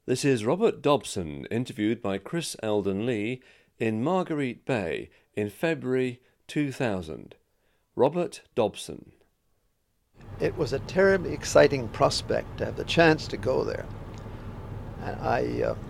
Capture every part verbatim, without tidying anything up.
This is Robert Dobson, interviewed by Chris Eldon Lee in Marguerite Bay in February two thousand. Robert Dobson. It was a terribly exciting prospect to have the chance to go there. And I, uh,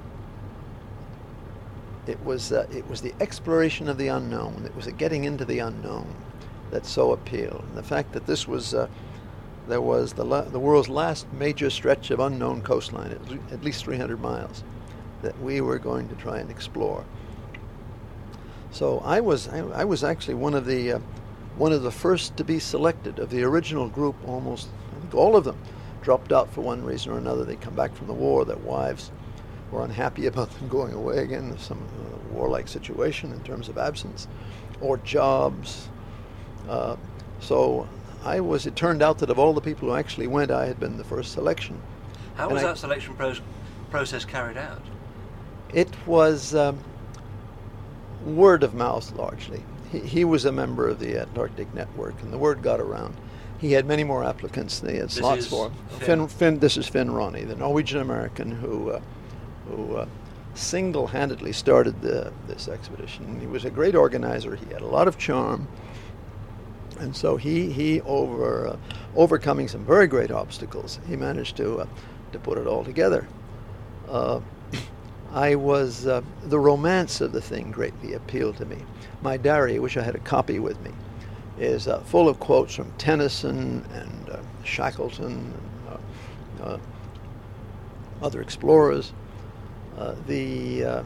it was uh, it was the exploration of the unknown. It was the getting into the unknown that so appealed. And the fact that this was uh, there was the la- the world's last major stretch of unknown coastline, at, le- at least three hundred miles, that we were going to try and explore. So I was I, I was actually one of the uh, one of the first to be selected of the original group. Almost, I think all of them dropped out for one reason or another. They come back from the war. Their wives were unhappy about them going away again. Some uh, warlike situation in terms of absence, or jobs. Uh, so I was. It turned out that of all the people who actually went, I had been the first selection. How And was I- that selection pro- process carried out? It was um, word of mouth largely. He, he was a member of the Antarctic Network, and the word got around. He had many more applicants than he had This slots is for. Finn. Finn, Finn, this is Finn Ronnie, the Norwegian American who uh, who uh, single-handedly started the, this expedition. He was a great organizer. He had a lot of charm, and so he he over uh, overcoming some very great obstacles, he managed to uh, to put it all together. Uh, I was, uh, the romance of the thing greatly appealed to me. My diary, which I had a copy with me, is uh, full of quotes from Tennyson and uh, Shackleton and uh, uh, other explorers. Uh, the uh,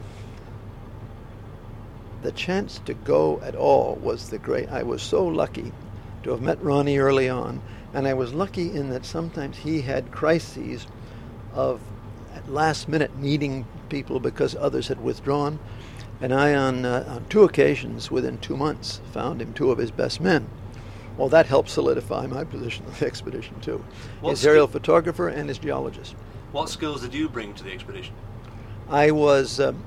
the chance to go at all was the great. I was so lucky to have met Ronnie early on, and I was lucky in that sometimes he had crises of at last minute needing people because others had withdrawn, and I on uh, on two occasions within two months found him two of his best men. Well, that helped solidify my position on the expedition too. What His skill- aerial photographer and his geologist. What skills did you bring to the expedition? I was um,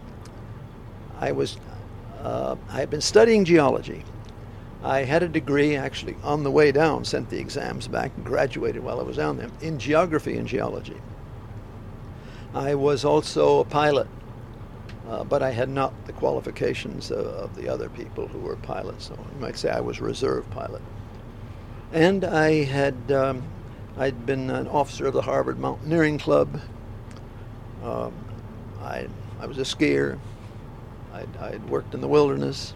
I was uh, I had been studying geology. I had a degree actually on the way down, sent the exams back and graduated while I was down there in geography and geology. I was also a pilot, uh, but I had not the qualifications of, of the other people who were pilots. So you might say I was a reserve pilot. And I had um, I'd been an officer of the Harvard Mountaineering Club. Um, I I was a skier. I'd, I'd worked in the wilderness.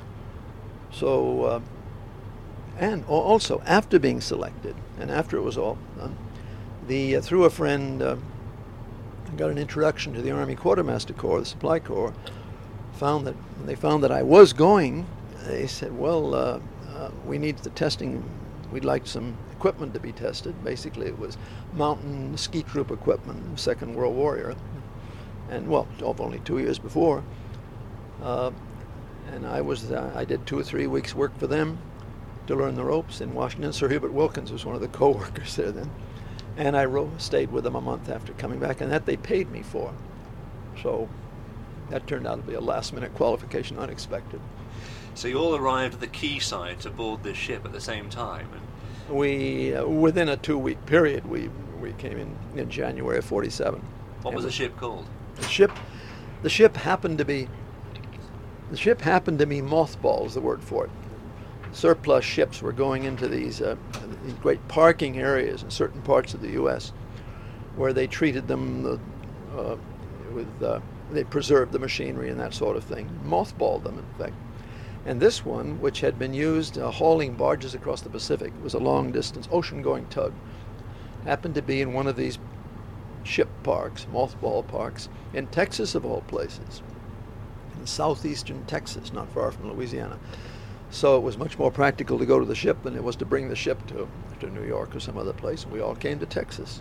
So, uh, and al- also after being selected, and after it was all done, the uh, through a friend, uh, I got an introduction to the Army Quartermaster Corps, the Supply Corps. Found that when they found that I was going, they said, "Well, uh, uh, we need the testing. We'd like some equipment to be tested." Basically, it was mountain ski troop equipment, Second World War era, and well, of only two years before. Uh, and I was uh, I did two or three weeks work for them to learn the ropes in Washington. Sir Hubert Wilkins was one of the co-workers there then, and I ro- stayed with them a month after coming back, and that they paid me for. So that turned out to be a last-minute qualification, unexpected. So you all arrived at the quayside to board this ship at the same time. And We uh, within a two-week period, we we came in in January of forty-seven. what And was the we- ship called? The ship, the ship happened to be, the ship happened to be mothballed, is the word for it. Surplus ships were going into these, uh, these great parking areas in certain parts of the U S where they treated them uh, with, uh, they preserved the machinery and that sort of thing. Mothballed them, in fact. And this one, which had been used uh, hauling barges across the Pacific, was a long-distance ocean-going tug, happened to be in one of these ship parks, mothball parks, in Texas of all places, in southeastern Texas, not far from Louisiana. So it was much more practical to go to the ship than it was to bring the ship to, to New York or some other place. And we all came to Texas.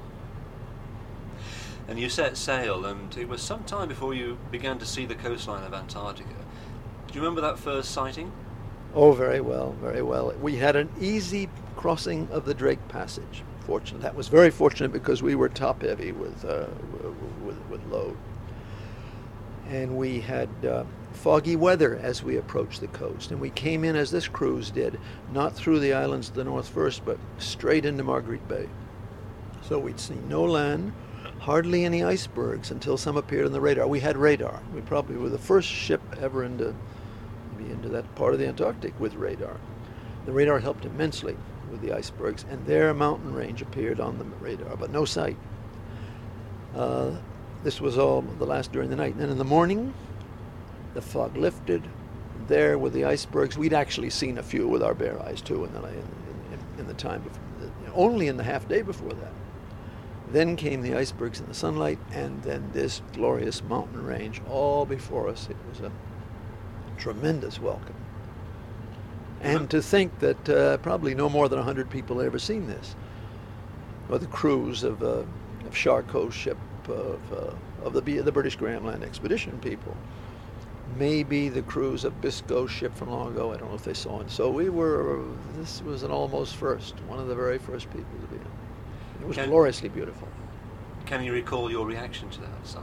And you set sail, and it was some time before you began to see the coastline of Antarctica. Do you remember that first sighting? Oh, very well, very well. We had an easy crossing of the Drake Passage. Fortunate. That was very fortunate because we were top heavy with uh, with, with load, and we had uh, foggy weather as we approached the coast. And we came in as this cruise did, not through the islands to the north first, but straight into Marguerite Bay. So we'd seen no land, hardly any icebergs until some appeared on the radar. We had radar. We probably were the first ship ever into maybe into that part of the Antarctic with radar. The radar helped immensely with the icebergs, and their mountain range appeared on the radar, but no sight. Uh, this was all the last during the night. And then in the morning, the fog lifted. There were the icebergs. We'd actually seen a few with our bare eyes too in the in, in, in the time before, only in the half day before that. Then came the icebergs in the sunlight, and then this glorious mountain range all before us. It was a tremendous welcome. And to think that uh, probably no more than one hundred people had ever seen this, or the crews of, uh, of Charcot's ship, of, uh, of the, the British Graham Land Expedition people. Maybe the crews of Biscoe's ship from long ago. I don't know if they saw it. So we were, this was an almost first, one of the very first people to be in. It was can, gloriously beautiful. Can you recall your reaction to that sight?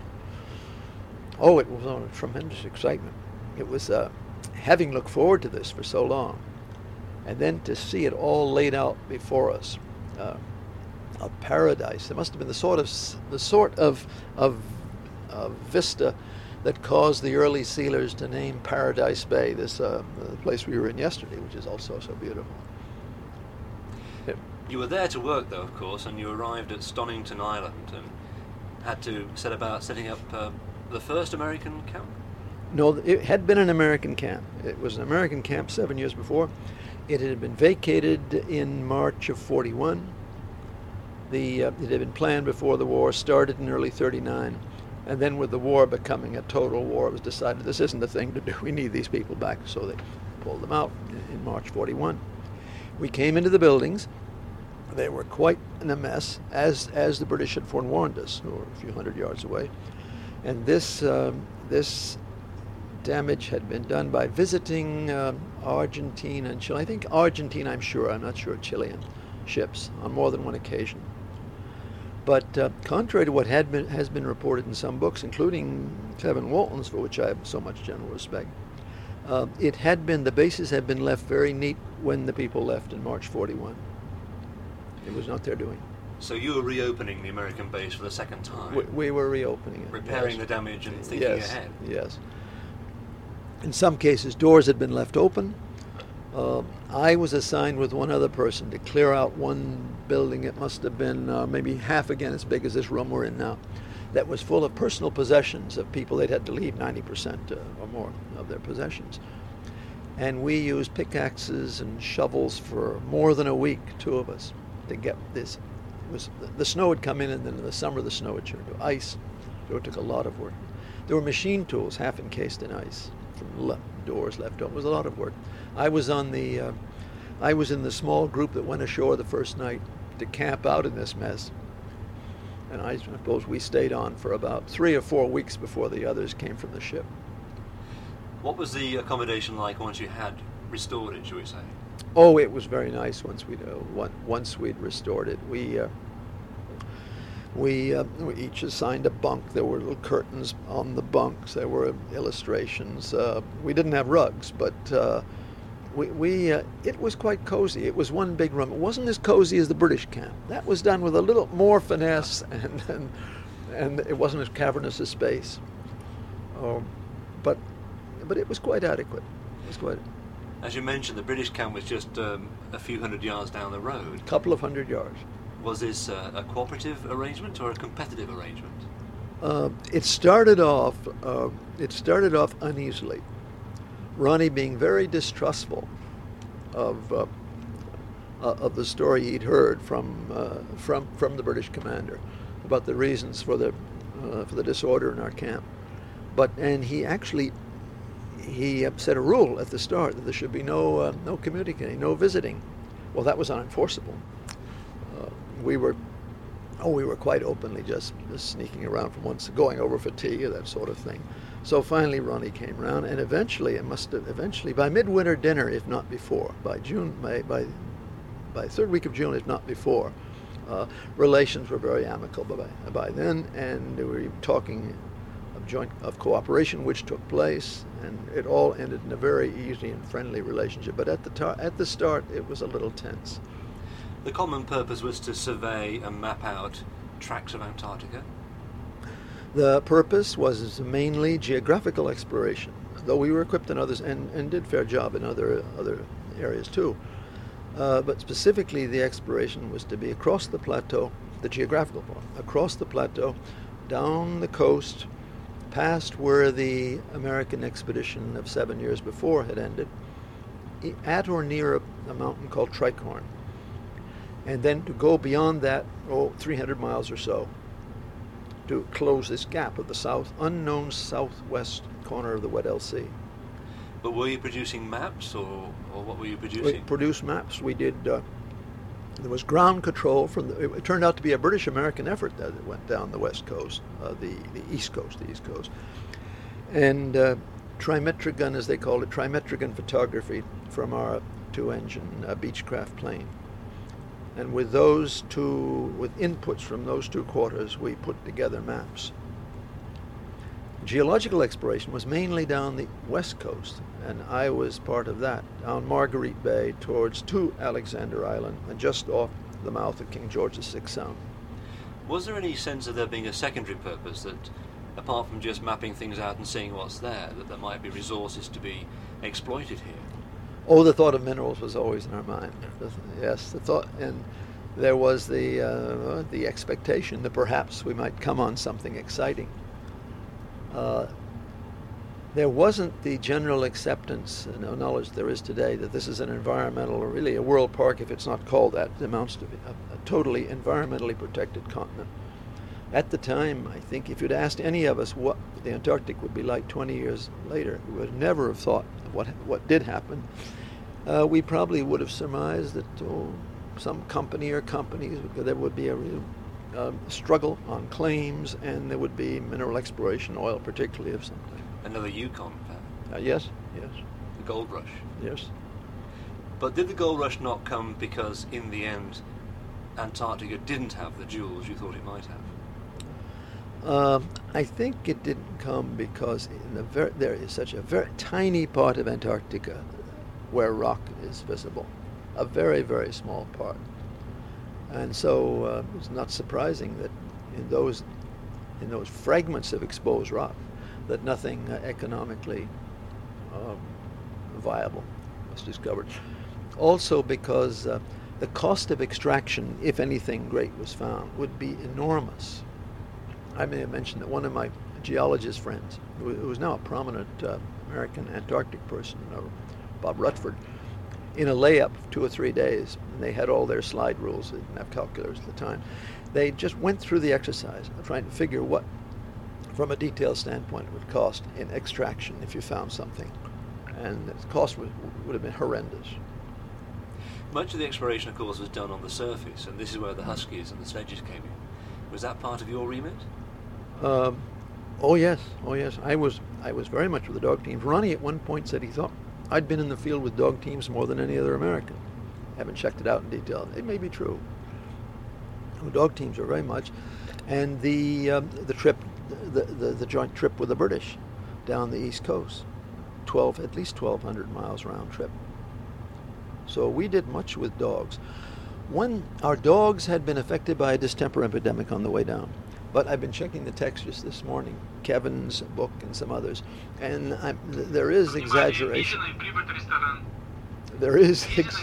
Oh, it was on a tremendous excitement. It was uh, having looked forward to this for so long, and then to see it all laid out before us, uh, a paradise. It must have been the sort of the sort of of, of vista that caused the early sealers to name Paradise Bay, this uh, the place we were in yesterday, which is also so beautiful. It, you were there to work, though, of course, and you arrived at Stonington Island and had to set about setting up uh, the first American camp? No, it had been an American camp. It was an American camp seven years before. It had been vacated in March of forty-one. The, uh, it had been planned before the war started in early thirty-nine. And then with the war becoming a total war, it was decided this isn't the thing to do. We need these people back. So they pulled them out in March forty-one. We came into the buildings. They were quite in a mess, as as the British had forewarned us, who were a few hundred yards away. And this um, this damage had been done by visiting um, Argentine and Chile. I think Argentine, I'm sure, I'm not sure, Chilean ships on more than one occasion. But uh, contrary to what had been, has been reported in some books, including Kevin Walton's, for which I have so much general respect, uh, it had been, the bases had been left very neat when the people left in March forty-one. It was not their doing. So you were reopening the American base for the second time? We, we were reopening it. Repairing yes. the damage and thinking yes, ahead? Yes. In some cases, doors had been left open. Uh, I was assigned with one other person to clear out one building. It must have been uh, maybe half again as big as this room we're in now, that was full of personal possessions of people. They'd had to leave ninety percent uh, or more of their possessions. And we used pickaxes and shovels for more than a week, two of us, to get this. It was, the snow had come in, and then in the summer the snow had turned to ice. So it took a lot of work. There were machine tools half encased in ice, from le- doors left open. It was a lot of work. I was on the, uh, I was in the small group that went ashore the first night to camp out in this mess. And I suppose we stayed on for about three or four weeks before the others came from the ship. What was the accommodation like once you had restored it, shall we say? Oh, it was very nice once we'd uh, once we'd restored it. We uh, we, uh, we each assigned a bunk. There were little curtains on the bunks. There were illustrations. Uh, we didn't have rugs, but uh, we, we uh, it was quite cozy. It was one big room. It wasn't as cozy as the British camp. That was done with a little more finesse, and and, and it wasn't as cavernous a space. Um, but but it was quite adequate. It was quite. As you mentioned, the British camp was just um, a few hundred yards down the road. A couple of hundred yards. Was this uh, a cooperative arrangement or a competitive arrangement? Uh, it started off. Uh, it started off uneasily. Ronnie being very distrustful of uh, uh, of the story he'd heard from uh, from from the British commander about the reasons for the uh, for the disorder in our camp. But and he actually. He set a rule at the start that there should be no uh, no communicating, no visiting. Well, that was unenforceable. Uh, we were, oh, we were quite openly just, just sneaking around from once, going over for tea or that sort of thing. So finally, Ronnie came around, and eventually, it must have eventually by midwinter dinner, if not before, by June, by by, by third week of June, if not before, uh, relations were very amicable by by then, and we were talking. Joint of cooperation which took place, and it all ended in a very easy and friendly relationship. But at the tar- at the start, it was a little tense. The common purpose was to survey and map out tracks of Antarctica? The purpose was mainly geographical exploration, though we were equipped in others and, and did a fair job in other other areas too. Uh, but specifically, the exploration was to be across the plateau, the geographical part, across the plateau, down the coast, past where the American expedition of seven years before had ended, at or near a, a mountain called Tricorn, and then to go beyond that, oh, three hundred miles or so, to close this gap of the south, unknown southwest corner of the Weddell Sea. But were you producing maps, or, or what were you We producing? produced maps. We did. Uh, there was ground control from the. It turned out to be a British-American effort that went down the west coast, uh, the the east coast, the east coast, and uh, trimetragon, as they called it, trimetragon photography from our two-engine uh, Beechcraft plane. And with those two, with inputs from those two quarters, we put together maps. Geological exploration was mainly down the west coast, and I was part of that, down Marguerite Bay towards to Alexander Island and just off the mouth of King George the Sixth Sound. Was there any sense of there being a secondary purpose, that apart from just mapping things out and seeing what's there, that there might be resources to be exploited here? Oh, the thought of minerals was always in our mind. Yes, the thought, and there was the uh, the expectation that perhaps we might come on something exciting. Uh, there wasn't the general acceptance and knowledge there is today that this is an environmental, or really a world park if it's not called that. It amounts to a, a totally environmentally protected continent. At the time, I think if you'd asked any of us what the Antarctic would be like twenty years later, we would never have thought of what, what did happen. Uh, we probably would have surmised that oh, some company or companies, there would be a real uh, struggle on claims, and there would be mineral exploration, oil particularly of some type. Another Yukon, Uh, yes, yes, the gold rush. yes. But did the gold rush not come because, in the end, Antarctica didn't have the jewels you thought it might have? Um, I think it didn't come because in the ver- there is such a very tiny part of Antarctica where rock is visible, a very, very small part. And so uh, it's not surprising that in those in those fragments of exposed rock that nothing uh, economically um, viable was discovered. Also because uh, the cost of extraction, if anything great was found, would be enormous. I may have mentioned that one of my geologist friends, who, who is now a prominent uh, American Antarctic person, uh, Bob Rutford, in a layup of two or three days, and they had all their slide rules, they didn't have calculators at the time, they just went through the exercise of trying to figure what, from a detailed standpoint, it would cost in extraction if you found something. And the cost would, would have been horrendous. Much of the exploration, of course, was done on the surface, and this is where the huskies and the sledges came in. Was that part of your remit? Um, oh yes, oh yes. I was I was very much with the dog teams. Ronnie at one point said he thought I'd been in the field with dog teams more than any other American. Haven't checked it out in detail. It may be true. The dog teams are very much, and the um, the trip, the, the the joint trip with the British down the East Coast, twelve at least twelve hundred miles round trip. So we did much with dogs. One, our dogs had been affected by a distemper epidemic on the way down. But I've been checking the text just this morning, Kevin's book and some others, and I'm, there is exaggeration. There is ex-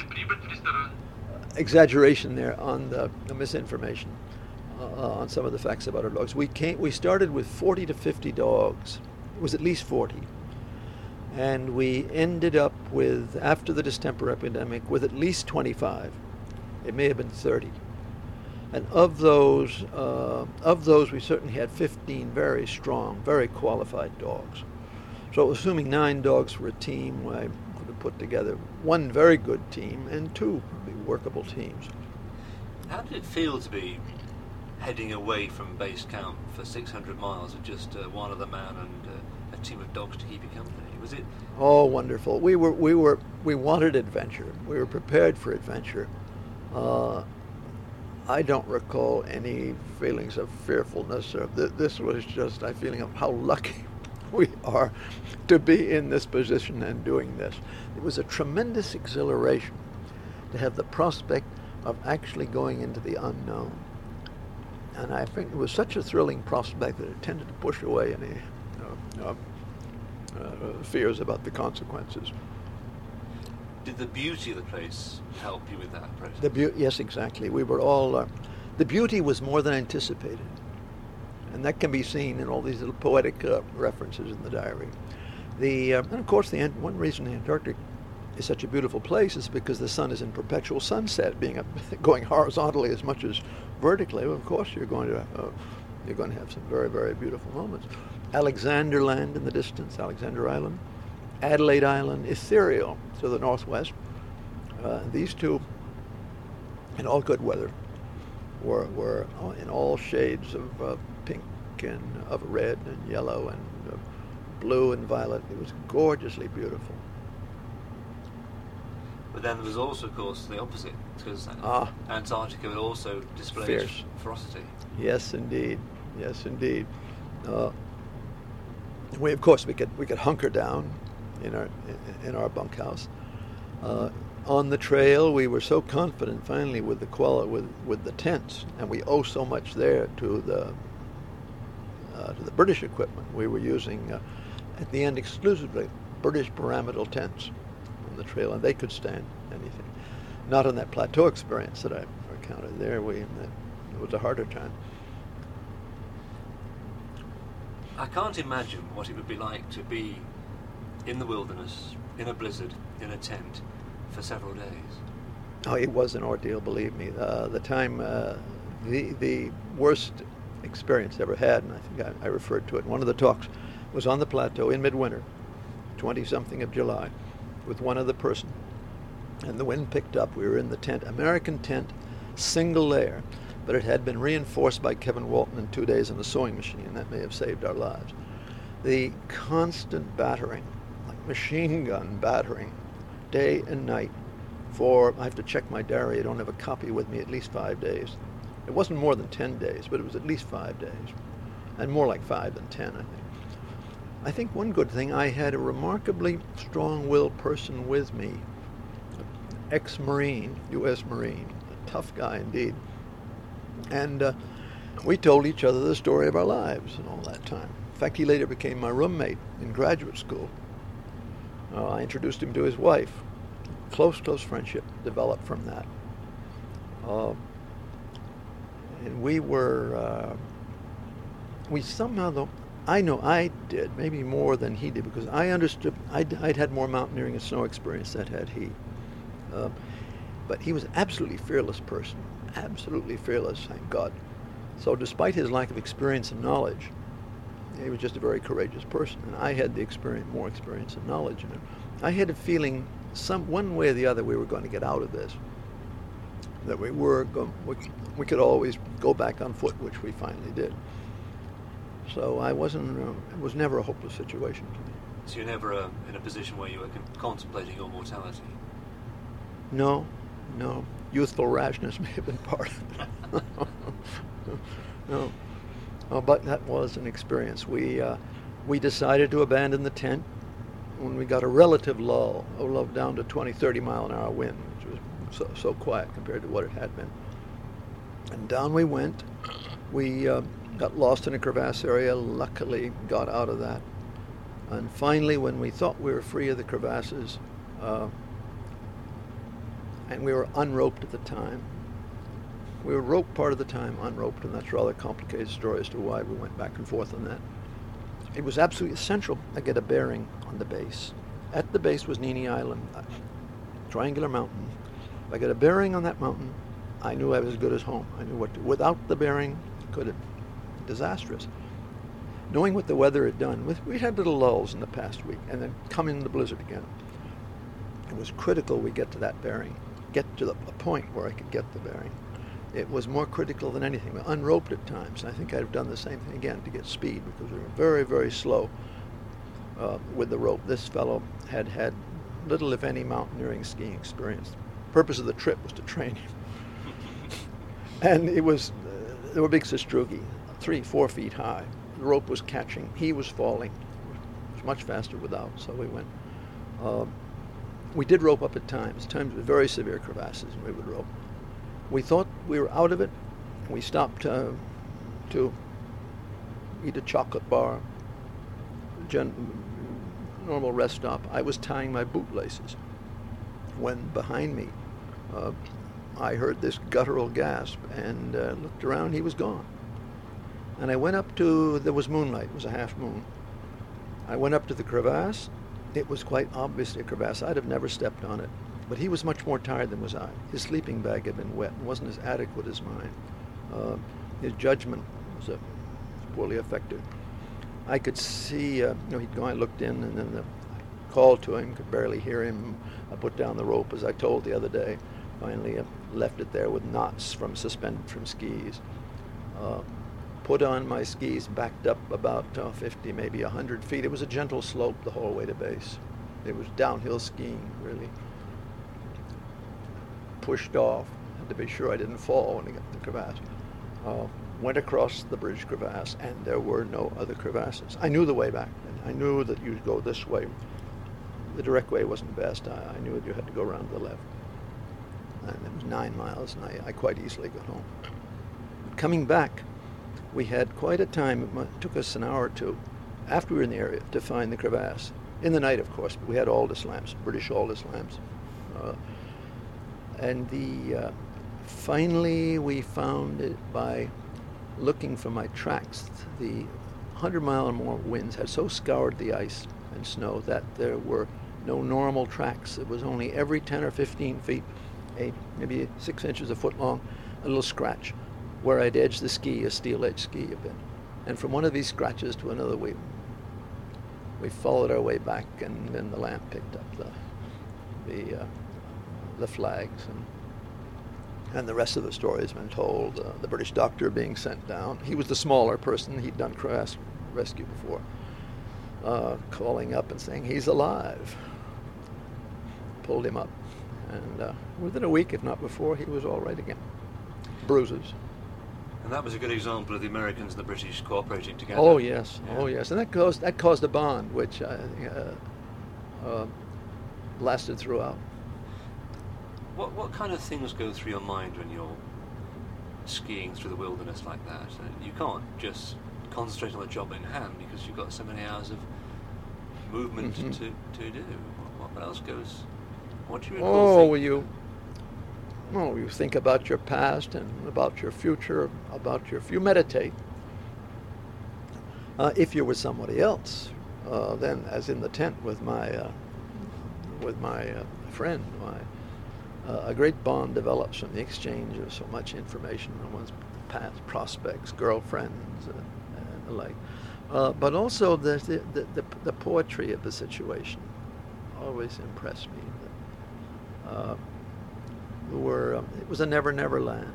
exaggeration there on the, the misinformation, uh, on some of the facts about our dogs. We came, we started with forty to fifty dogs. It was at least forty. And we ended up with, after the distemper epidemic, with at least twenty-five. It may have been thirty. And of those, uh, of those, we certainly had fifteen very strong, very qualified dogs. So assuming nine dogs for a team, I could have put together one very good team and two workable teams. How did it feel to be heading away from base camp for six hundred miles with just uh, one other man and uh, a team of dogs to keep you company? Was it? Oh, wonderful! We were, we were, we wanted adventure. We were prepared for adventure. Uh, I don't recall any feelings of fearfulness. Or th- this was just a feeling of how lucky we are to be in this position and doing this. It was a tremendous exhilaration to have the prospect of actually going into the unknown. and I think it was such a thrilling prospect that it tended to push away any uh, uh, uh, fears about the consequences. Did the beauty of the place help you with that process? The beau- yes, exactly. We were all, uh, the beauty was more than anticipated. And that can be seen in all these little poetic uh, references in the diary. The, uh, and of course, the Ant- one reason the Antarctic is such a beautiful place is because the sun is in perpetual sunset, being a, going horizontally as much as vertically. Well, of course, you're going to uh, you're going to have some very, very beautiful moments. Alexander Land in the distance, Alexander Island, Adelaide Island, ethereal to the northwest. Uh, these two, in all good weather, were were in all shades of uh, pink and of red and yellow and uh, blue and violet. It was gorgeously beautiful. But then there was also, of course, the opposite, because ah, Antarctica would also display fierce ferocity. Yes, indeed. Yes, indeed. Uh, we, of course, we could we could hunker down in our in, in our bunkhouse. Uh, on the trail, we were so confident finally with the quali- with with the tents, and we owe so much there to the uh, to the British equipment. We were using uh, at the end exclusively British pyramidal tents on the trail, and they could stand anything. Not on that plateau experience that I recounted there. We it was a harder time. I can't imagine what it would be like to be in the wilderness, in a blizzard, in a tent, for several days. Oh, it was an ordeal, believe me. Uh, the time, uh, the the worst experience I ever had, and I think I, I referred to it in one of the talks, was on the plateau in midwinter, twenty-something of July, with one other person. And the wind picked up. We were in the tent, American tent, single layer, but it had been reinforced by Kevin Walton in two days on the sewing machine, and that may have saved our lives. The constant battering, like machine gun battering, day and night, for, I have to check my diary, I don't have a copy with me, at least five days. It wasn't more than ten days, but it was at least five days, and more like five than ten, I think. I think one good thing, I had a remarkably strong-willed person with me, ex-Marine, U S Marine, a tough guy indeed, and uh, we told each other the story of our lives and all that time. In fact, he later became my roommate in graduate school. Uh, I introduced him to his wife. Close, close friendship developed from that. Uh, and we were, uh, we somehow, though, I know I did, maybe more than he did, because I understood, I'd, I'd had more mountaineering and snow experience than had he. Uh, but he was an absolutely fearless person, absolutely fearless, thank God. So despite his lack of experience and knowledge, he was just a very courageous person, and I had the experience, more experience and knowledge in it. I had a feeling, some one way or the other, we were going to get out of this. That we were, go, we, we could always go back on foot, which we finally did. So I wasn't, uh, it was never a hopeless situation to me. So you're never uh, in a position where you were con- contemplating your mortality? No, no. Youthful rashness may have been part of it. No. Oh, but that was an experience. We uh, we decided to abandon the tent when we got a relative lull, a lull down to twenty, thirty mile an hour wind, which was so, so quiet compared to what it had been. And down we went. We uh, got lost in a crevasse area, luckily got out of that. And finally, when we thought we were free of the crevasses, uh, and we were unroped at the time, we were roped part of the time, unroped, and that's a rather complicated story as to why we went back and forth on that. It was absolutely essential I get a bearing on the base. At the base was Nini Island, a triangular mountain. If I got a bearing on that mountain, I knew I was as good as home. I knew what to, without the bearing, it could have been disastrous. Knowing what the weather had done, we had little lulls in the past week, and then come in the blizzard again. It was critical we get to that bearing, get to the, a point where I could get the bearing. It was more critical than anything. We unroped at times. I think I'd have done the same thing again to get speed, because we were very, very slow uh, with the rope. This fellow had had little, if any, mountaineering skiing experience. The purpose of the trip was to train him. And it was, uh, there were big sastrugi, three, four feet high. The rope was catching. He was falling. It was much faster without, so we went. Uh, we did rope up at times, times with very severe crevasses, and we would rope. We thought we were out of it. We stopped uh, to eat a chocolate bar, gen- normal rest stop. I was tying my bootlaces when behind me uh, I heard this guttural gasp and uh, looked around. He was gone. And I went up to, there was moonlight, it was a half moon. I went up to the crevasse. It was quite obviously a crevasse. I'd have never stepped on it. But he was much more tired than was I. His sleeping bag had been wet and wasn't as adequate as mine. Uh, his judgment was uh, poorly affected. I could see, uh, you know, he'd gone, I looked in, and then the, I called to him, could barely hear him. I put down the rope, as I told the other day. Finally, I left it there with knots from suspended from skis. Uh, put on my skis, backed up about uh, fifty, maybe one hundred feet. It was a gentle slope the whole way to base. It was downhill skiing, really. Pushed off, had to be sure I didn't fall when I got to the crevasse. Uh, went across the bridge crevasse, and there were no other crevasses. I knew the way back, and I knew that you'd go this way. The direct way wasn't best. I, I knew that you had to go around to the left. And it was nine miles, and I, I quite easily got home. Coming back, we had quite a time. It took us an hour or two after we were in the area to find the crevasse. In the night, of course, but we had Aldous lamps, British Aldous lamps. Uh, and the uh, finally we found it by looking for my tracks. The one hundred mile or more winds had so scoured the ice and snow that there were no normal tracks. It was only every ten or fifteen feet, a, maybe six inches a foot long, a little scratch where I'd edged the ski, a steel-edged ski a bit. And from one of these scratches to another, we we followed our way back, and then the lamp picked up the the uh, the flags, and and the rest of the story has been told. Uh, the British doctor being sent down. He was the smaller person. He'd done crevasse rescue before. Uh, calling up and saying, he's alive. Pulled him up. And uh, within a week, if not before, he was all right again. Bruises. And that was a good example of the Americans and the British cooperating together. Oh, yes. Yeah. Oh, yes. And that caused, that caused a bond, which uh, uh, uh, lasted throughout. What what kind of things go through your mind when you're skiing through the wilderness like that? Uh, you can't just concentrate on the job in hand because you've got so many hours of movement mm-hmm. to, to do. What, what else goes? What do you recall Oh, thinking? well, you, oh, you think about your past and about your future, about your, you meditate. Uh, if you're with somebody else, uh, then as in the tent with my, uh, with my uh, friend, my, uh, a great bond develops from the exchange of so much information on one's past prospects, girlfriends, uh, and the like. Uh, but also the the, the the poetry of the situation always impressed me. Uh, were um, it was a never never land.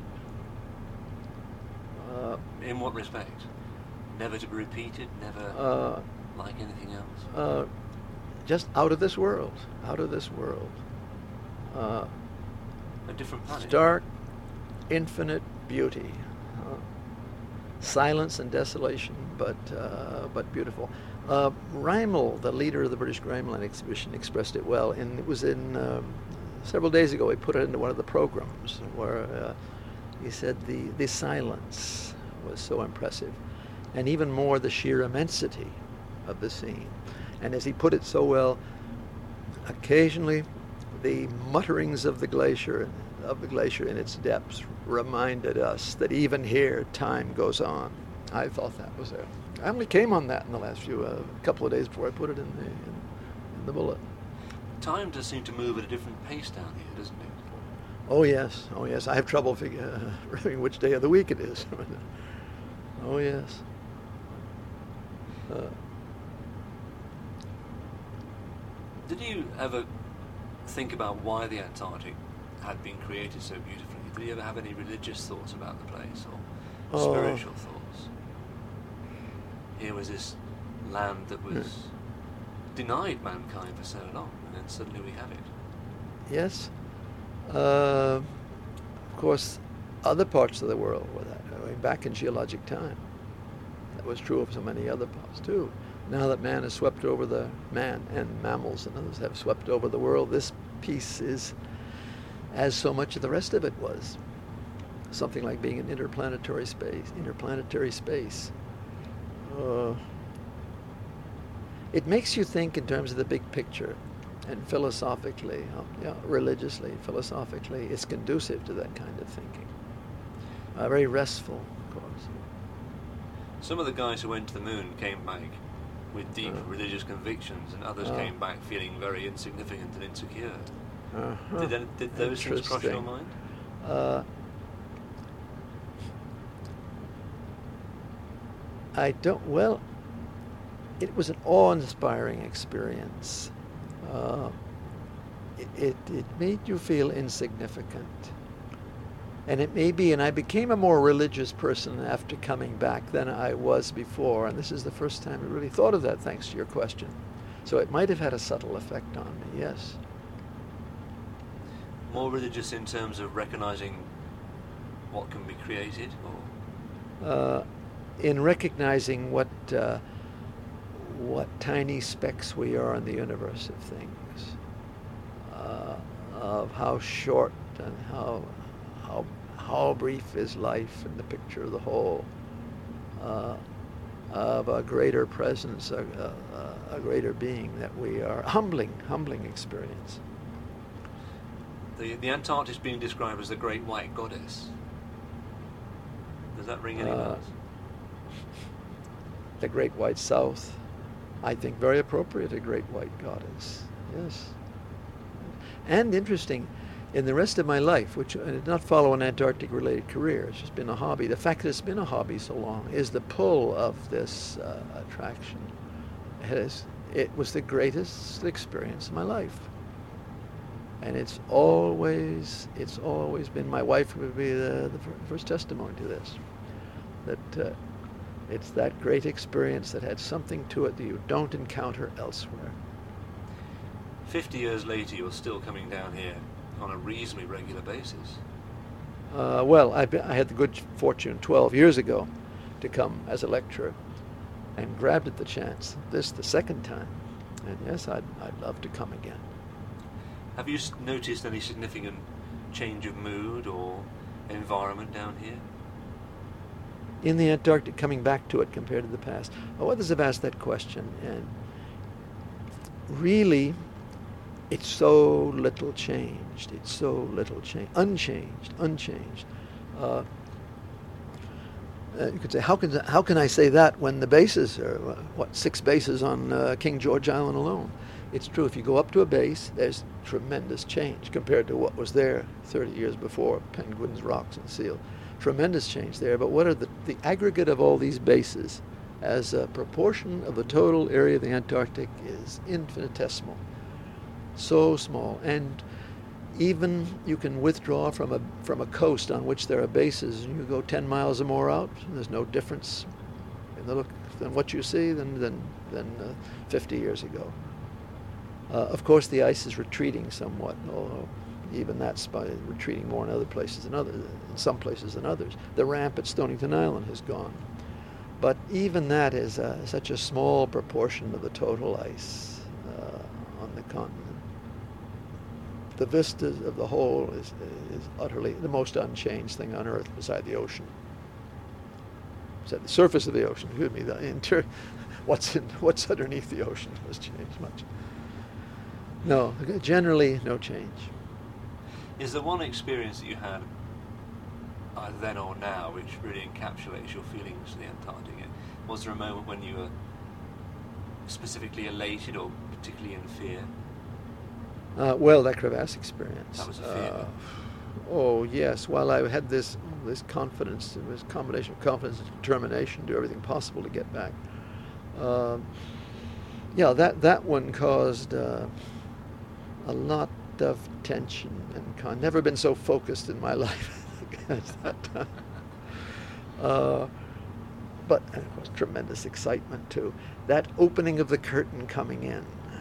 Uh, In what respect? Never to be repeated, never uh, like anything else? uh, just out of this world, out of this world. Uh, A different planet. stark, infinite beauty. Uh, silence and desolation, but uh, but beautiful. Uh, Reimel, the leader of the British Rhineland exhibition, expressed it well, and it was in um, several days ago. He put it into one of the programs where uh, he said the the silence was so impressive, and even more the sheer immensity of the scene. And as he put it so well, occasionally the mutterings of the glacier of the glacier in its depths reminded us that even here time goes on. I thought that was there. I only came on that in the last few uh, couple of days before I put it in the in, in the bullet. Time does seem to move at a different pace down here, doesn't it? Oh yes, oh yes. I have trouble figuring uh, remembering which day of the week it is. Oh yes. Uh, Did you ever think about why the Antarctic had been created so beautifully? Did you ever have any religious thoughts about the place, or Oh. spiritual thoughts? Here was this land that was Yes. denied mankind for so long, and then suddenly we have it. Yes. Uh, of course, other parts of the world were that. I mean, back in geologic time, that was true of so many other parts too. Now that man has swept over the man and mammals and others have swept over the world, this piece is as so much of the rest of it was. something like being in interplanetary space. Interplanetary space. Uh, it makes you think in terms of the big picture, and philosophically, uh, yeah, religiously, philosophically, it's conducive to that kind of thinking. Uh, very restful, of course. Some of the guys who went to the moon came back with deep uh, religious convictions, and others uh, came back feeling very insignificant and insecure. Uh-huh. Did, any, did those things cross your mind? Uh, I don't, well, it was an awe-inspiring experience. Uh, it, it, it made you feel insignificant. And it may be, and I became a more religious person after coming back than I was before, and this is the first time I really thought of that, thanks to your question. So it might have had a subtle effect on me, yes. More religious in terms of recognizing what can be created, or? Uh, in recognizing what uh, what tiny specks we are in the universe of things, uh, of how short and how how how brief is life in the picture of the whole, uh, of a greater presence, a, a, a greater being that we are. Humbling, humbling experience. The the Antarctic is being described as the Great White Goddess. Does that ring any bells? Uh, the Great White South, I think very appropriate, a Great White Goddess, yes. And interesting, in the rest of my life, which I did not follow an Antarctic-related career, it's just been a hobby. The fact that it's been a hobby so long is the pull of this uh, attraction. It, is, it was the greatest experience of my life. And it's always, it's always been, my wife would be the, the first testimony to this, that uh, it's that great experience that had something to it that you don't encounter elsewhere. Fifty years later, you're still coming down here on a reasonably regular basis. Uh, well, I, I had the good fortune twelve years ago to come as a lecturer and grabbed at the chance, this the second time. And yes, I'd, I'd love to come again. Have you noticed any significant change of mood or environment down here? In the Antarctic, coming back to it compared to the past? Oh, others have asked that question, and really, it's so little changed. It's so little changed, unchanged, unchanged. Uh, uh, you could say, how can how can I say that when the bases are what six bases on uh, King George Island alone? It's true. If you go up to a base, there's tremendous change compared to what was there thirty years before. Penguins, rocks, and seal. Tremendous change there. But what are the the aggregate of all these bases as a proportion of the total area of the Antarctic is infinitesimal. So small, and even you can withdraw from a from a coast on which there are bases, and you go ten miles or more out, and there's no difference in the look than what you see than than than uh, fifty years ago. Uh, of course, the ice is retreating somewhat, although even that's by retreating more in other places than others, in some places than others. The ramp at Stonington Island has gone, but even that is uh, such a small proportion of the total ice uh, on the continent. The vista of the whole is, is utterly the most unchanged thing on Earth beside the ocean. Beside the surface of the ocean, excuse me, the interior, what's, in, what's underneath the ocean has changed much. No, generally no change. Is there one experience that you had, either then or now, which really encapsulates your feelings for the Antarctic? Was there a moment when you were specifically elated or particularly in fear? Uh, well, that crevasse experience. That was a fear. Uh, oh, yes. While I had this this confidence, it was a combination of confidence and determination to do everything possible to get back. Uh, yeah, that, that one caused uh, a lot of tension and con- never been so focused in my life as that time. Uh, but, and of course, tremendous excitement, too. That opening of the curtain coming in.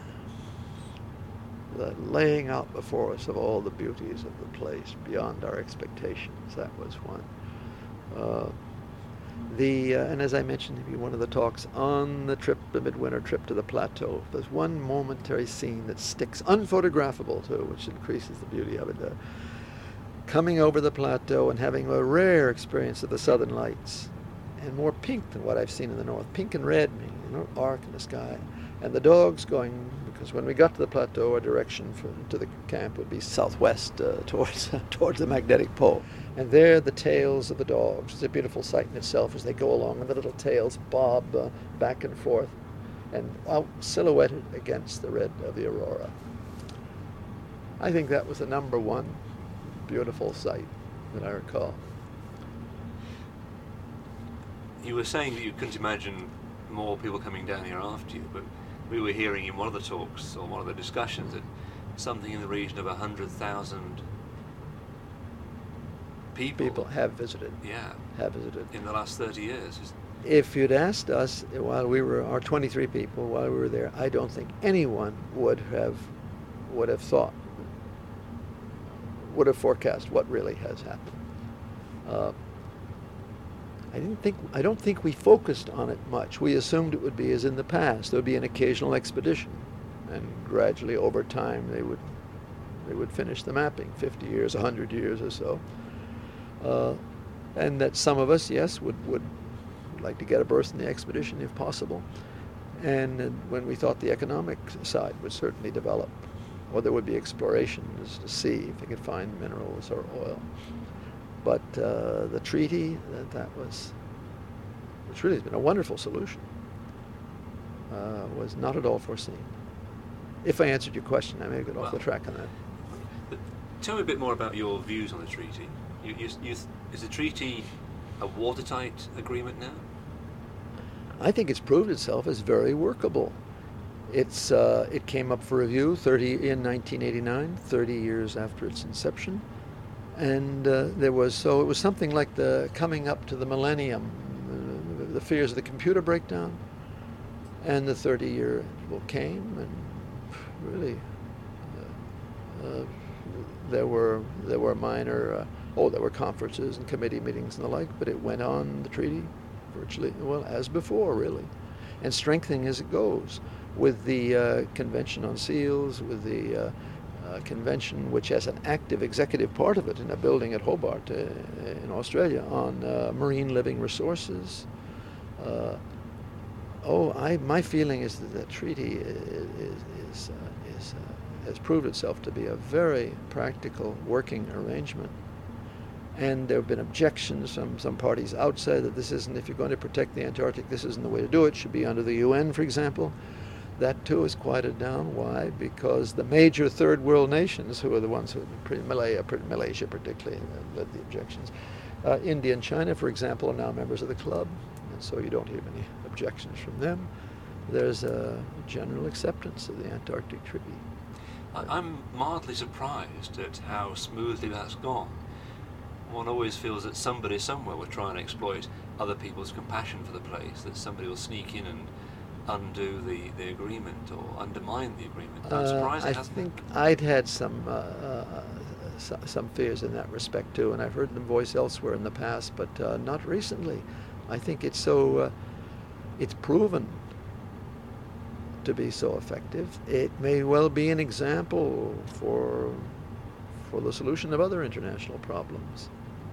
The laying out before us of all the beauties of the place beyond our expectations. That was one. Uh, the uh, and as I mentioned in one of the talks on the trip, the midwinter trip to the plateau, there's one momentary scene that sticks, unphotographable too, which increases the beauty of it. The coming over the plateau and having a rare experience of the southern lights, and more pink than what I've seen in the north, pink and red, you know, arc in the sky, and the dogs going, because when we got to the plateau, our direction for, to the camp would be southwest uh, towards towards the magnetic pole, and there the tails of the dogs. It's a beautiful sight in itself as they go along, and the little tails bob uh, back and forth, and out silhouetted against the red of the aurora. I think that was the number one beautiful sight that I recall. You were saying that you couldn't imagine more people coming down here after you, but we were hearing in one of the talks or one of the discussions that something in the region of a hundred thousand people, people have visited. Yeah, have visited in the last thirty years. If you'd asked us while we were, our twenty-three people, while we were there, I don't think anyone would have would have thought, would have forecast what really has happened. Uh, I didn't think. I don't think we focused on it much. We assumed it would be as in the past. There would be an occasional expedition, and gradually, over time, they would they would finish the mapping. Fifty years, a hundred years or so, uh, and that some of us, yes, would would like to get a berth in the expedition if possible. And uh, when we thought the economic side would certainly develop, or there would be explorations to see if they could find minerals or oil. But uh, the treaty, that, that was, which really has been a wonderful solution, uh, was not at all foreseen. If I answered your question, I may get off well, the track on that. But tell me a bit more about your views on the treaty. You, you, you, is the treaty a watertight agreement now? I think it's proved itself as very workable. It's uh, it came up for review thirty in nineteen eighty-nine, thirty years after its inception. And uh, there was, so it was something like the coming up to the millennium, uh, the fears of the computer breakdown, and the thirty-year interval came, and really, uh, uh, there were there were minor, uh, oh, there were conferences and committee meetings and the like, but it went on, the treaty, virtually, well, as before, really, and strengthening as it goes, with the uh, Convention on Seals, with the uh, Uh, convention, which has an active executive part of it in a building at Hobart uh, in Australia on uh, marine living resources. Uh, oh, I, my feeling is that the treaty is, is, uh, is, uh, has proved itself to be a very practical working arrangement. And there have been objections from some parties outside that this isn't, if you're going to protect the Antarctic, this isn't the way to do it. It should be under the U N, for example. That too is quieted down. Why? Because the major third world nations, who are the ones who, Malaya, Malaysia particularly, led the objections. Uh, India and China, for example, are now members of the club, and so you don't hear any objections from them. There's a general acceptance of the Antarctic Treaty. I'm mildly surprised at how smoothly that's gone. One always feels that somebody somewhere will try and exploit other people's compassion for the place, that somebody will sneak in and undo the, the agreement or undermine the agreement. I'm surprised uh, it I hasn't. think I'd had some uh, uh, so, some fears in that respect too, and I've heard them voiced elsewhere in the past, but uh, not recently. I think it's so uh, it's proven to be so effective. It may well be an example for for the solution of other international problems.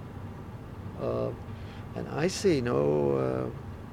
Uh, and I see no. Uh,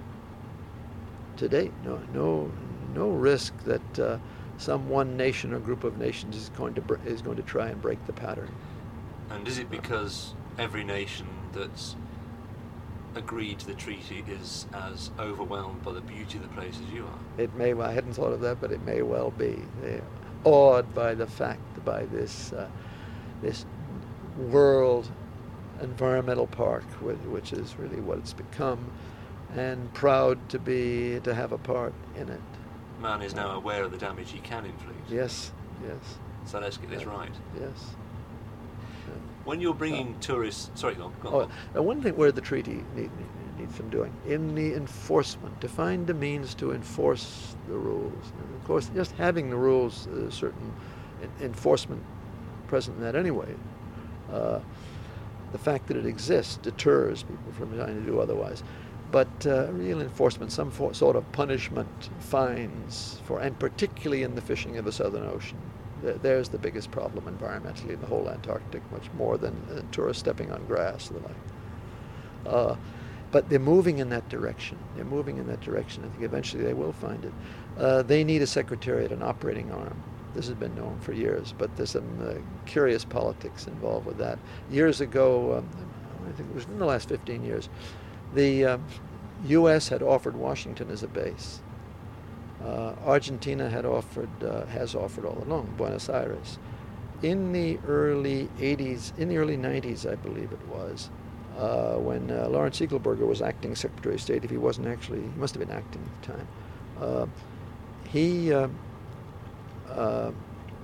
To date, no, no, no risk that uh, some one nation or group of nations is going to br- is going to try and break the pattern. And is it because every nation that's agreed to the treaty is as overwhelmed by the beauty of the place as you are? It may. Well, I hadn't thought of that, but it may well be. They're awed by the fact, by this uh, this world environmental park, which is really what it's become, and proud to be to have a part in it. Man is now aware of the damage he can inflict. Yes, yes. So let's get this uh, right. Yes. Uh, When you're bringing uh, tourists, sorry, go on. Go oh, on. uh, one thing where the treaty need, need, needs some doing in the enforcement, to find the means to enforce the rules. And of course, just having the rules, uh, certain en- enforcement present in that anyway. Uh, the fact that it exists deters people from trying to do otherwise. But uh, real enforcement, some for, sort of punishment, fines, for, and particularly in the fishing of the Southern Ocean, Th- there's the biggest problem environmentally in the whole Antarctic, much more than uh, tourists stepping on grass and the like. Uh, but they're moving in that direction. They're moving in that direction. I think eventually they will find it. Uh, they need a secretariat, an operating arm. This has been known for years, but there's some uh, curious politics involved with that. Years ago, um, I think it was in the last fifteen years, the um, U S had offered Washington as a base. Uh, Argentina had offered, uh, has offered all along, Buenos Aires. In the early eighties, in the early nineties, I believe it was, uh, when uh, Lawrence Eagleburger was acting Secretary of State, if he wasn't actually, he must have been acting at the time, uh, he, uh, uh,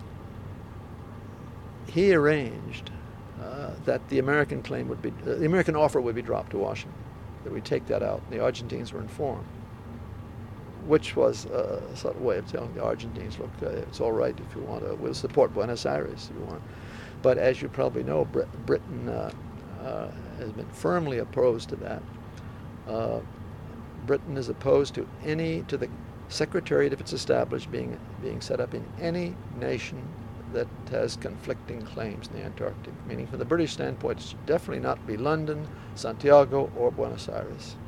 he arranged uh, that the American claim would be, uh, the American offer would be dropped to Washington, that we take that out. The Argentines were informed, which was a sort of way of telling the Argentines, look, uh, it's all right if you want to, we'll support Buenos Aires if you want. But as you probably know, Brit- Britain uh, uh, has been firmly opposed to that. Uh, Britain is opposed to any, to the Secretariat, if it's established, being, being set up in any nation that has conflicting claims in the Antarctic. Meaning from the British standpoint, it should definitely not be London, Santiago, or Buenos Aires.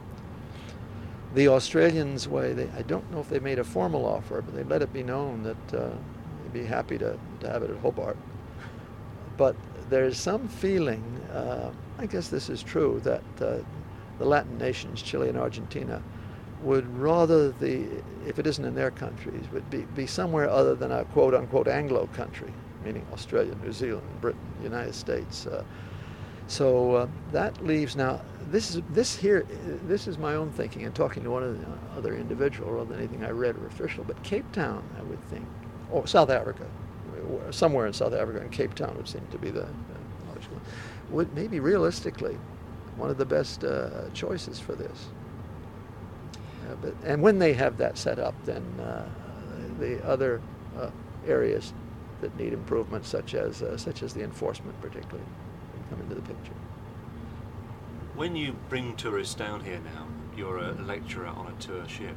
The Australians' way, they, I don't know if they made a formal offer, but they let it be known that uh, they'd be happy to, to have it at Hobart. But there's some feeling, uh, I guess this is true, that uh, the Latin nations, Chile and Argentina, would rather the, if it isn't in their countries, would be, be somewhere other than a quote-unquote Anglo country, meaning Australia, New Zealand, Britain, United States. Uh, so uh, that leaves now, this is this here, this is my own thinking and talking to one of the other individual rather than anything I read or official, but Cape Town, I would think, or South Africa, somewhere in South Africa, and Cape Town would seem to be the, the logical one, would maybe realistically one of the best uh, choices for this. Uh, but, and when they have that set up, then uh, the other uh, areas that need improvement, such as uh, such as the enforcement, particularly, come into the picture. When you bring tourists down here now, you're a lecturer on a tour ship.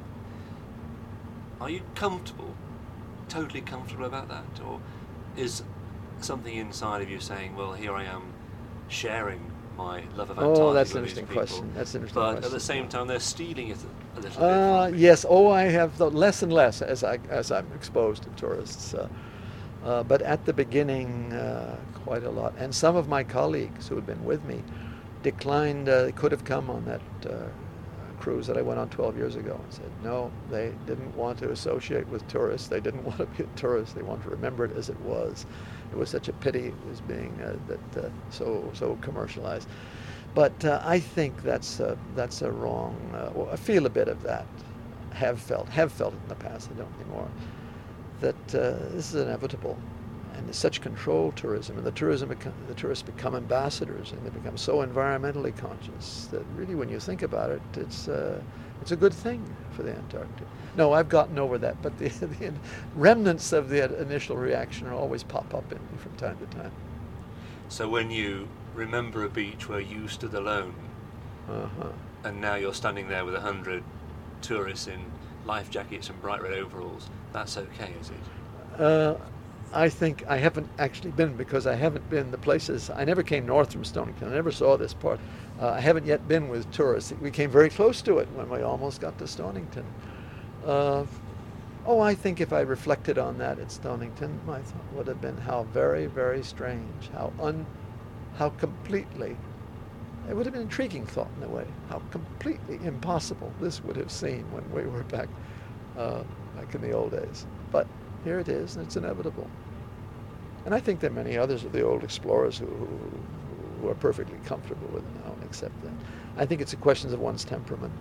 Are you comfortable, totally comfortable about that, or is something inside of you saying, "Well, here I am, sharing my love of Antarctica"? Oh, that's an with these interesting people, question. That's an interesting but question. at the same time, they're stealing it a little Uh, bit. From yes. Oh, I have the less and less as I as I'm exposed to tourists. Uh, uh, but at the beginning, uh, quite a lot. And some of my colleagues who had been with me declined. Uh, they could have come on that uh, cruise that I went on twelve years ago, and said no. They didn't want to associate with tourists. They didn't want to be a tourist. They wanted to remember it as it was. It was such a pity it was being uh, that uh, so so commercialized. But uh, I think that's uh, that's a wrong. Uh, well, I feel a bit of that. Have felt have felt it in the past. I don't anymore. That uh, this is inevitable, and it's such controlled tourism, and the tourism become, the tourists become ambassadors, and they become so environmentally conscious that really, when you think about it, it's uh, it's a good thing for the Antarctic. No, I've gotten over that, but the, the remnants of the initial reaction always pop up in me from time to time. So when you remember a beach where you stood alone, Uh-huh. and now you're standing there with a hundred tourists in life jackets and bright red overalls, that's okay, is it? Uh, I think I haven't actually been, because I haven't been the places. I never came north from Stonington. I never saw this part. Uh, I haven't yet been with tourists. We came very close to it when we almost got to Stonington. Uh, oh, I think if I reflected on that at Stonington, my thought would have been how very, very strange, how un, how completely. It would have been an intriguing thought in a way, how completely impossible this would have seemed when we were back, uh, back in the old days. But here it is, and it's inevitable. And I think there are many others of the old explorers who, who, who are perfectly comfortable with it now and accept that. I think it's a question of one's temperament.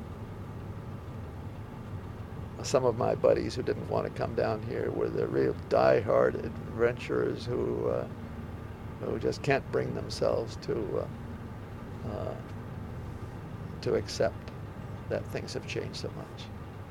Some of my buddies who didn't want to come down here were the real die-hard adventurers who, uh, who just can't bring themselves to uh, uh, to accept that things have changed so much.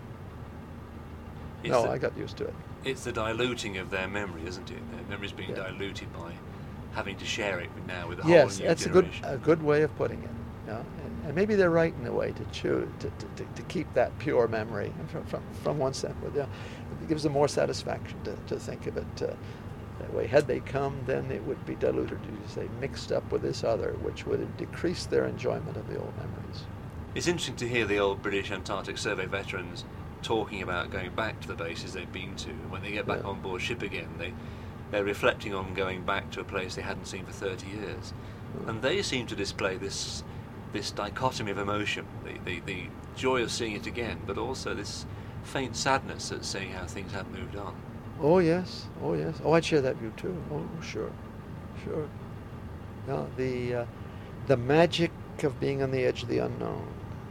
It's no, the, I got used to it. It's the diluting of their memory, isn't it? Their memory's being Yeah. diluted by having to share it now with a Yes, whole new that's a good generation. a good way of putting it. Yeah, and, and maybe they're right in a way to choose to, to, to, to keep that pure memory and from from, from one standpoint. Yeah, it gives them more satisfaction to, to think of it. Uh, That way, had they come, then it would be diluted, you say, mixed up with this other, which would have decreased their enjoyment of the old memories. It's interesting to hear the old British Antarctic Survey veterans talking about going back to the bases they've been to. When they get back Yeah. on board ship again, they, they're reflecting on going back to a place they hadn't seen for thirty years. And they seem to display this this dichotomy of emotion, the, the, the joy of seeing it again, but also this faint sadness at seeing how things have moved on. Oh, yes. Oh, yes. Oh, I'd share that view, too. Oh, sure. Sure. No, the, uh, the magic of being on the edge of the unknown,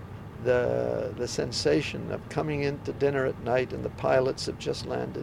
the, the sensation of coming into dinner at night and the pilots have just landed,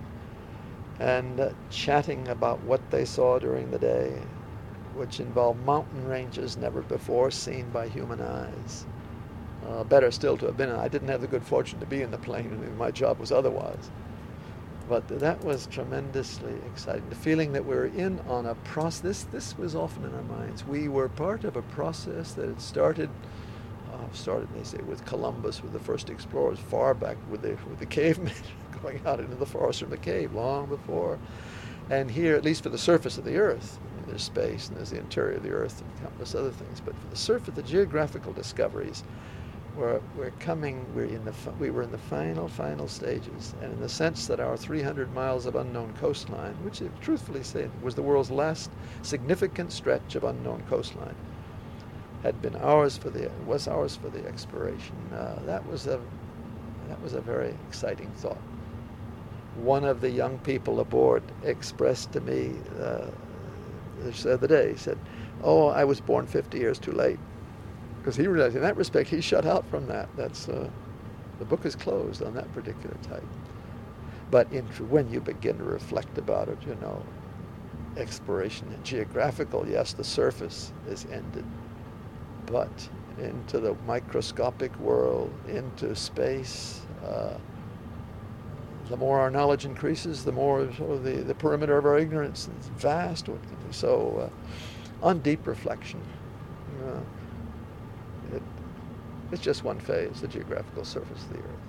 and uh, chatting about what they saw during the day, which involved mountain ranges never before seen by human eyes. Uh, better still to have been, I didn't have the good fortune to be in the plane, and my job was otherwise. But that was tremendously exciting. The feeling that we were in on a process, this, this was often in our minds. We were part of a process that had started, uh, started, they say, with Columbus, with the first explorers, far back with the, with the cavemen going out into the forest from the cave, long before. And here, at least for the surface of the Earth, I mean, there's space and there's the interior of the Earth and countless other things, but for the surface, the geographical discoveries, We're, we're coming, we're in the, we were in the final, final stages, and in the sense that our three hundred miles of unknown coastline, which I truthfully say was the world's last significant stretch of unknown coastline, had been ours for the, was ours for the exploration. Uh, that was a, that was a very exciting thought. One of the young people aboard expressed to me uh, the other day, he said, "Oh, I was born fifty years too late." Because he realized in that respect he's shut out from that. That's uh, the book is closed on that particular type. But in, when you begin to reflect about it, you know, exploration and geographical, yes, the surface is ended, but into the microscopic world, into space, uh, the more our knowledge increases, the more sort of the, the perimeter of our ignorance is vast. So, uh, on deep reflection, uh, It, it's just one phase, the geographical surface of the Earth.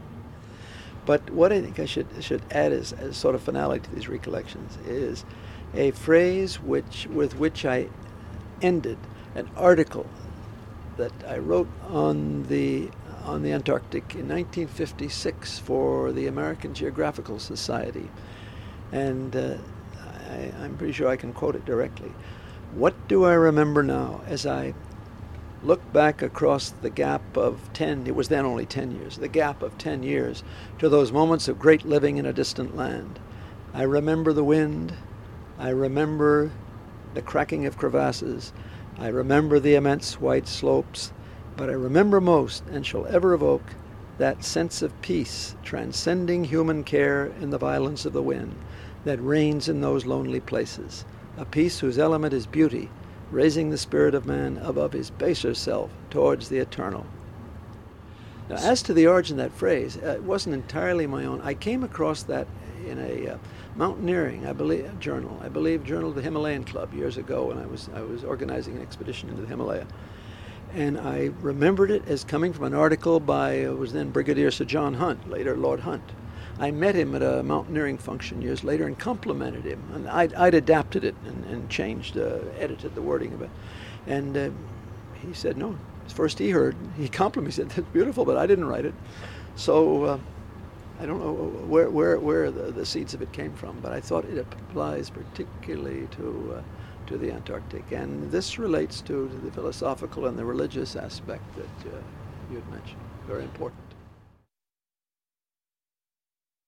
But what I think I should should add as, as sort of finale to these recollections is a phrase which with which I ended an article that I wrote on the on the Antarctic in nineteen fifty-six for the American Geographical Society, and uh, I, I'm pretty sure I can quote it directly. What do I remember now as I look back across the gap of ten, it was then only ten years, the gap of ten years to those moments of great living in a distant land? I remember the wind, I remember the cracking of crevasses, I remember the immense white slopes, but I remember most, and shall ever evoke, that sense of peace transcending human care in the violence of the wind that reigns in those lonely places, a peace whose element is beauty, raising the spirit of man above his baser self towards the eternal. Now, as to the origin of that phrase, uh, it wasn't entirely my own. I came across that in a uh, mountaineering, I believe, journal. I believe Journal of the Himalayan Club years ago when I was I was organizing an expedition into the Himalaya, and I remembered it as coming from an article by uh, was then Brigadier Sir John Hunt, later Lord Hunt. I met him at a mountaineering function years later and complimented him. And I'd, I'd adapted it and, and changed, uh, edited the wording of it. And uh, he said, no, first he heard, he complimented me, he said, that's beautiful, but I didn't write it. So uh, I don't know where where, where the, the seeds of it came from, but I thought it applies particularly to, uh, to the Antarctic. And this relates to, to the philosophical and the religious aspect that uh, you had mentioned. Very important.